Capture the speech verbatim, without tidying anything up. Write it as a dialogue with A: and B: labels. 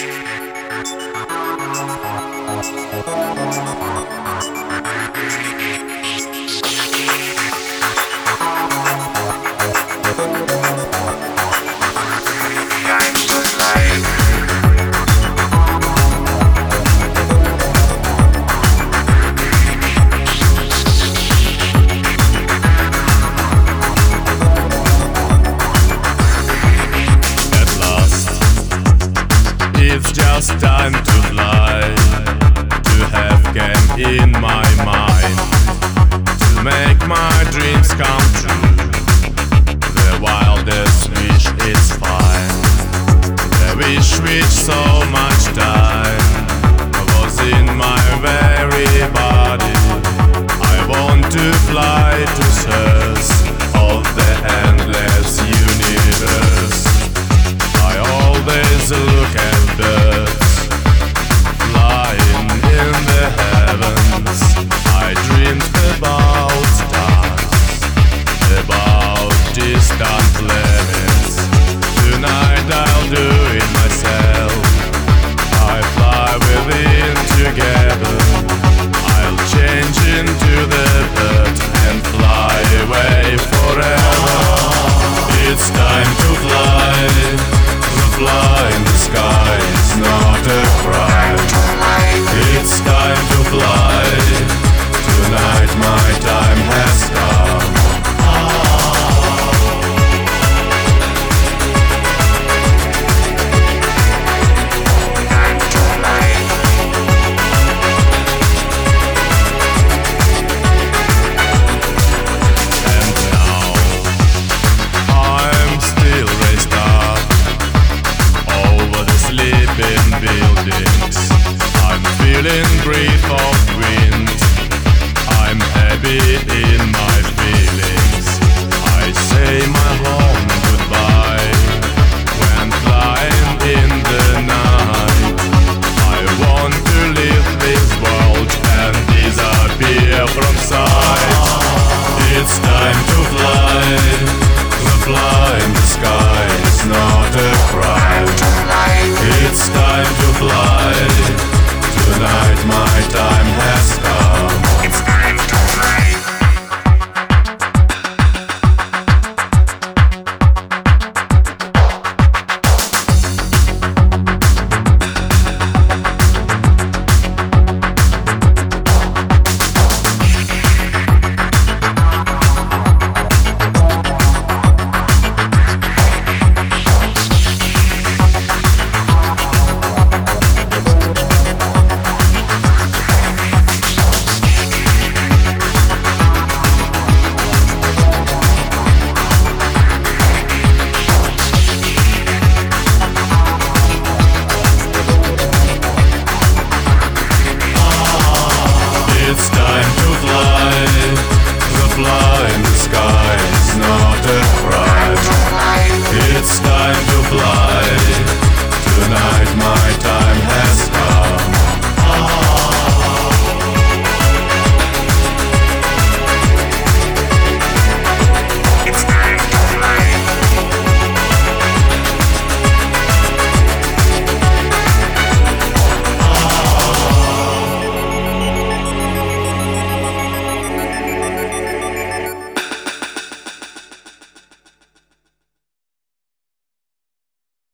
A: It's just time to fly, to have game in my mind, to make my dreams come true. The wildest wish is fine, the wish which so much time was in my very body. I want to fly to source of the air.